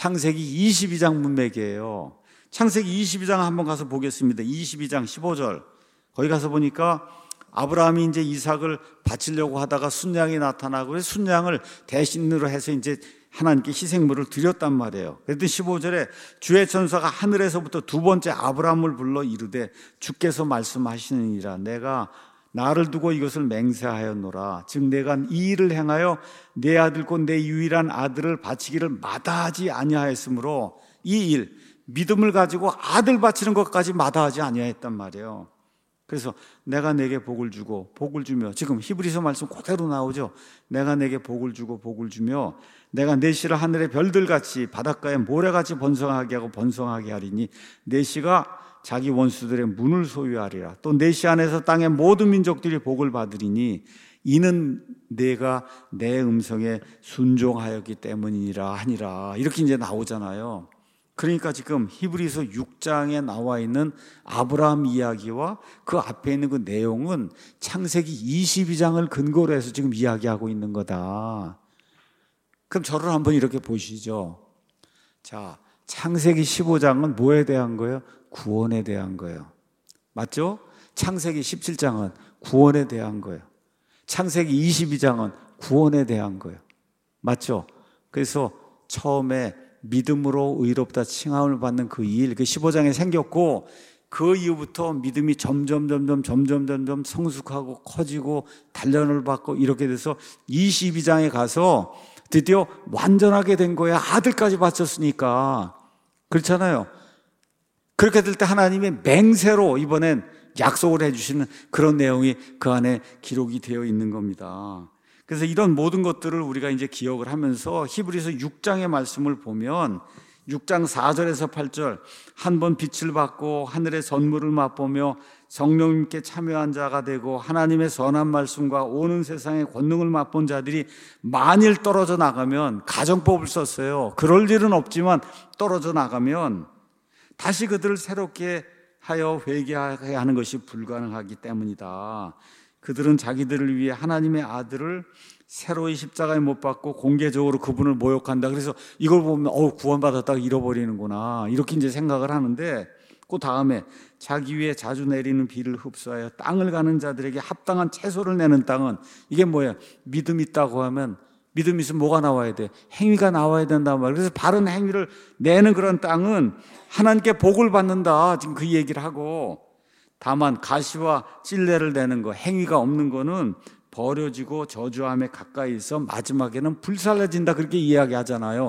창세기 22장 문맥이에요. 창세기 22장 한번 가서 보겠습니다. 22장 15절. 거기 가서 보니까 아브라함이 이제 이삭을 바치려고 하다가 순양이 나타나고 그래서 순양을 대신으로 해서 이제 하나님께 희생물을 드렸단 말이에요. 그랬더니 15절에 주의 천사가 하늘에서부터 두 번째 아브라함을 불러 이르되 주께서 말씀하시느니라 내가 나를 두고 이것을 맹세하였노라. 즉 내가 이 일을 행하여 내 아들 곧 내 유일한 아들을 바치기를 마다하지 아니하였으므로 이 일, 믿음을 가지고 아들 바치는 것까지 마다하지 아니하였단 말이에요. 그래서 내가 내게 복을 주고 복을 주며, 지금 히브리서 말씀 그대로 나오죠. 내가 내게 복을 주고 복을 주며 내가 내 씨를 하늘의 별들같이 바닷가의 모래같이 번성하게 하고 번성하게 하리니 내 씨가 자기 원수들의 문을 소유하리라. 또 내 씨 안에서 땅의 모든 민족들이 복을 받으리니 이는 내가 내 음성에 순종하였기 때문이라 하니라. 이렇게 이제 나오잖아요. 그러니까 지금 히브리서 6장에 나와 있는 아브라함 이야기와 그 앞에 있는 그 내용은 창세기 22장을 근거로 해서 지금 이야기하고 있는 거다. 그럼 저를 한번 이렇게 보시죠. 자, 창세기 15장은 뭐에 대한 거예요? 구원에 대한 거예요. 맞죠? 창세기 17장은 구원에 대한 거예요. 창세기 22장은 구원에 대한 거예요. 맞죠? 그래서 처음에 믿음으로 의롭다 칭함을 받는 그 일, 그 15장에 생겼고, 그 이후부터 믿음이 점점 성숙하고 커지고 단련을 받고 이렇게 돼서 22장에 가서 드디어 완전하게 된 거야. 아들까지 바쳤으니까. 그렇잖아요. 그렇게 될 때 하나님의 맹세로 이번엔 약속을 해주시는 그런 내용이 그 안에 기록이 되어 있는 겁니다. 그래서 이런 모든 것들을 우리가 이제 기억을 하면서 히브리서 6장의 말씀을 보면 6장 4절에서 8절, 한 번 빛을 받고 하늘의 선물을 맛보며 성령님께 참여한 자가 되고 하나님의 선한 말씀과 오는 세상의 권능을 맛본 자들이 만일 떨어져 나가면, 가정법을 썼어요. 그럴 일은 없지만 떨어져 나가면 다시 그들을 새롭게 하여 회개하게 하는 것이 불가능하기 때문이다. 그들은 자기들을 위해 하나님의 아들을 새로이 십자가에 못 박고 공개적으로 그분을 모욕한다. 그래서 이걸 보면 구원받았다가 잃어버리는구나, 이렇게 이제 생각을 하는데, 그 다음에 자기 위에 자주 내리는 비를 흡수하여 땅을 가는 자들에게 합당한 채소를 내는 땅은, 이게 뭐예요? 믿음 있다고 하면, 믿음 있으면 뭐가 나와야 돼? 행위가 나와야 된단 말이에요. 그래서 바른 행위를 내는 그런 땅은 하나님께 복을 받는다, 지금 그 얘기를 하고, 다만 가시와 찔레를 내는 거, 행위가 없는 거는 버려지고 저주함에 가까이 있어 마지막에는 불살라진다, 그렇게 이야기하잖아요.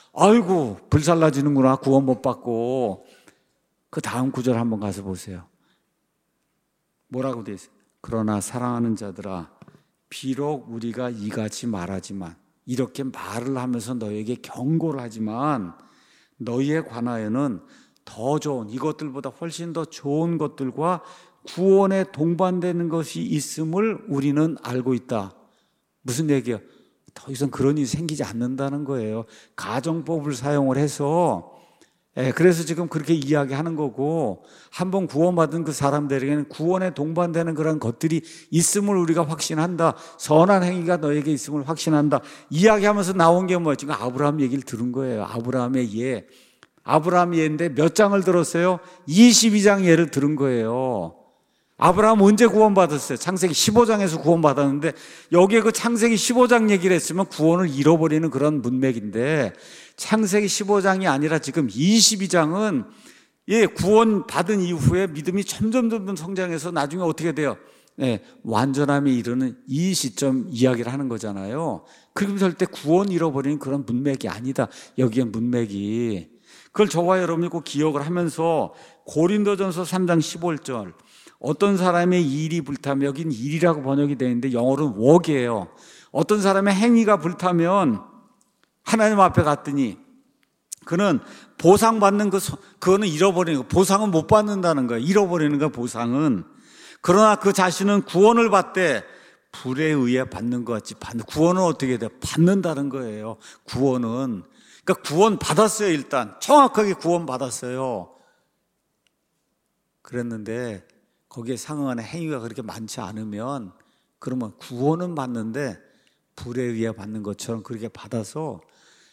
아이고 불살라지는구나, 구원 못 받고. 그 다음 구절 한번 가서 보세요. 뭐라고 돼 있어요? 그러나 사랑하는 자들아, 비록 우리가 이같이 말하지만, 이렇게 말을 하면서 너에게 경고를 하지만 너희에 관하여는 더 좋은, 이것들보다 훨씬 더 좋은 것들과 구원에 동반되는 것이 있음을 우리는 알고 있다. 무슨 얘기야? 더 이상 그런 일이 생기지 않는다는 거예요. 가정법을 사용을 해서, 그래서 지금 그렇게 이야기하는 거고, 한번 구원받은 그 사람들에게는 구원에 동반되는 그런 것들이 있음을 우리가 확신한다. 선한 행위가 너에게 있음을 확신한다. 이야기하면서 나온 게 뭐예요? 지금 아브라함 얘기를 들은 거예요. 아브라함의 예. 아브라함 예인데 몇 장을 들었어요? 22장 예를 들은 거예요. 아브라함 언제 구원받았어요? 창세기 15장에서 구원받았는데, 여기에 그 창세기 15장 얘기를 했으면 구원을 잃어버리는 그런 문맥인데, 창세기 15장이 아니라 지금 22장은 구원 받은 이후에 믿음이 점점 성장해서 나중에 어떻게 돼요? 완전함에 이르는 이 시점 이야기를 하는 거잖아요. 그럼 절대 구원 잃어버리는 그런 문맥이 아니다. 여기에 문맥이. 그걸 저와 여러분이 꼭 기억을 하면서, 고린도전서 3장 15절, 어떤 사람의 일이 불타면, 여긴 일이라고 번역이 되어 있는데 영어로는 work이에요. 어떤 사람의 행위가 불타면 하나님 앞에 갔더니 그는 보상받는 그거는 잃어버리는 거, 보상은 못 받는다는 거예요. 잃어버리는 거, 보상은. 그러나 그 자신은 구원을 받되 불에 의해 받는 것 같이 구원은 어떻게 돼요? 받는다는 거예요. 구원은. 그러니까 구원 받았어요. 일단 정확하게 구원 받았어요. 그랬는데 거기에 상응하는 행위가 그렇게 많지 않으면, 그러면 구원은 받는데 불에 의해 받는 것처럼 그렇게 받아서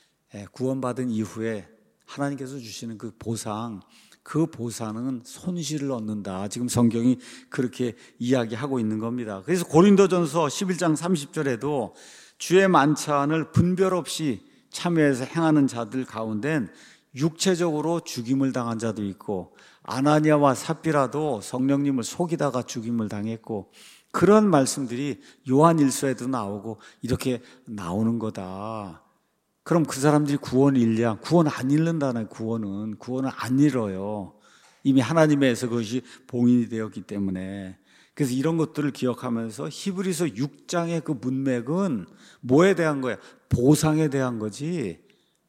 구원받은 이후에 하나님께서 주시는 그 보상, 그 보상은 손실을 얻는다. 지금 성경이 그렇게 이야기하고 있는 겁니다. 그래서 고린도전서 11장 30절에도 주의 만찬을 분별 없이 참여해서 행하는 자들 가운데는 육체적으로 죽임을 당한 자도 있고, 아나니아와 삽비라도 성령님을 속이다가 죽임을 당했고, 그런 말씀들이 요한일서에도 나오고 이렇게 나오는 거다. 그럼 그 사람들이 구원을 잃냐? 구원 안 잃는다는, 구원은 안 잃어요. 이미 하나님에서 그것이 봉인이 되었기 때문에. 그래서 이런 것들을 기억하면서 히브리서 6장의 그 문맥은 뭐에 대한 거야? 보상에 대한 거지,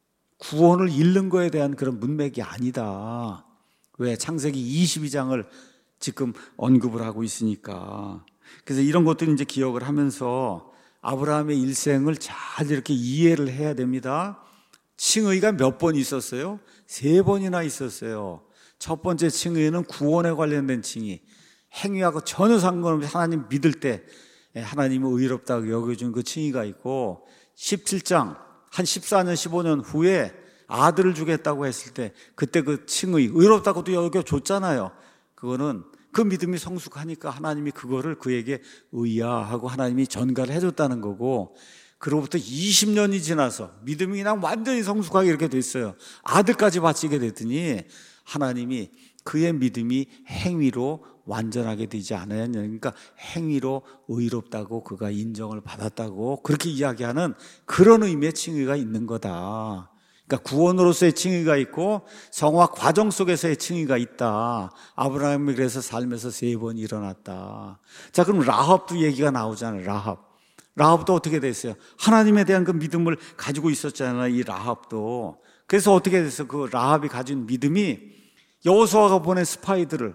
구원을 잃는 거에 대한 그런 문맥이 아니다. 왜? 창세기 22장을 지금 언급을 하고 있으니까. 그래서 이런 것들을 이제 기억을 하면서 아브라함의 일생을 잘 이렇게 이해를 해야 됩니다. 칭의가 몇 번 있었어요? 3번이나 있었어요. 첫 번째 칭의는 구원에 관련된 칭의. 행위하고 전혀 상관없이 하나님 믿을 때 하나님은 의롭다고 여겨준 그 칭의가 있고, 17장 한 14년 15년 후에 아들을 주겠다고 했을 때 그때 그 칭의, 의롭다고도 여겨줬잖아요. 그거는 그 믿음이 성숙하니까 하나님이 그거를 그에게 의아하고 하나님이 전가를 해줬다는 거고, 그로부터 20년이 지나서 믿음이 그냥 완전히 성숙하게 이렇게 됐어요. 아들까지 바치게 됐더니 하나님이 그의 믿음이 행위로 완전하게 되지 않았냐, 그러니까 행위로 의롭다고 그가 인정을 받았다고 그렇게 이야기하는 그런 의미의 칭의가 있는 거다. 그러니까 구원으로서의 칭의가 있고 성화 과정 속에서의 칭의가 있다. 아브라함이 그래서 삶에서 3번 일어났다. 자, 그럼 라합도 얘기가 나오잖아요. 라합도 어떻게 됐어요? 하나님에 대한 그 믿음을 가지고 있었잖아요, 이 라합도. 그래서 어떻게 됐어요? 그 라합이 가진 믿음이 여호수아가 보낸 스파이들을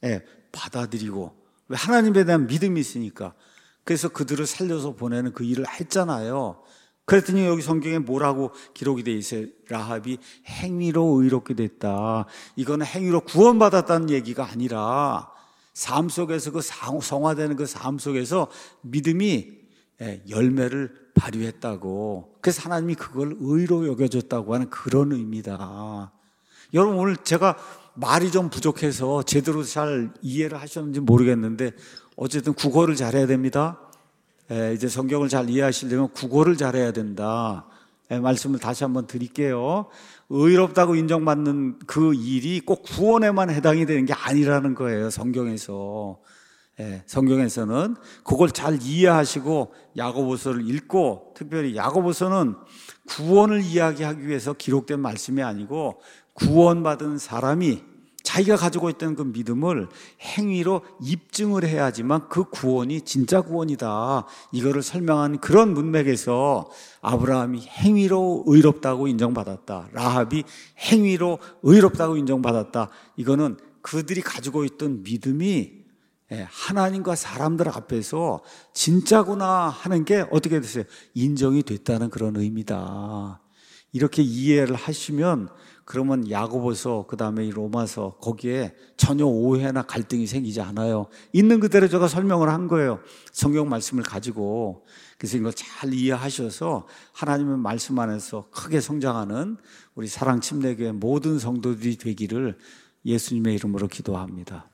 받아들이고, 왜? 하나님에 대한 믿음이 있으니까. 그래서 그들을 살려서 보내는 그 일을 했잖아요. 그랬더니 여기 성경에 뭐라고 기록이 되어 있어요? 라합이 행위로 의롭게 됐다. 이거는 행위로 구원받았다는 얘기가 아니라 삶 속에서 그 성화되는 그 삶 속에서 믿음이 열매를 발휘했다고. 그래서 하나님이 그걸 의로 여겨줬다고 하는 그런 의미다. 여러분, 오늘 제가 말이 좀 부족해서 제대로 잘 이해를 하셨는지 모르겠는데, 어쨌든 국어를 잘해야 됩니다. 이제 성경을 잘 이해하시려면 국어를 잘해야 된다. 말씀을 다시 한번 드릴게요. 의롭다고 인정받는 그 일이 꼭 구원에만 해당이 되는 게 아니라는 거예요, 성경에서. 성경에서는 그걸 잘 이해하시고 야고보서를 읽고, 특별히 야고보서는 구원을 이야기하기 위해서 기록된 말씀이 아니고 구원받은 사람이 자기가 가지고 있던 그 믿음을 행위로 입증을 해야지만 그 구원이 진짜 구원이다, 이거를 설명한 그런 문맥에서 아브라함이 행위로 의롭다고 인정받았다, 라합이 행위로 의롭다고 인정받았다, 이거는 그들이 가지고 있던 믿음이 하나님과 사람들 앞에서 진짜구나 하는 게 어떻게 됐어요? 인정이 됐다는 그런 의미다. 이렇게 이해를 하시면 그러면 야고보서 그다음에 이 로마서 거기에 전혀 오해나 갈등이 생기지 않아요. 있는 그대로 제가 설명을 한 거예요. 성경 말씀을 가지고. 그래서 이걸 잘 이해하셔서 하나님의 말씀 안에서 크게 성장하는 우리 사랑침례교회 모든 성도들이 되기를 예수님의 이름으로 기도합니다.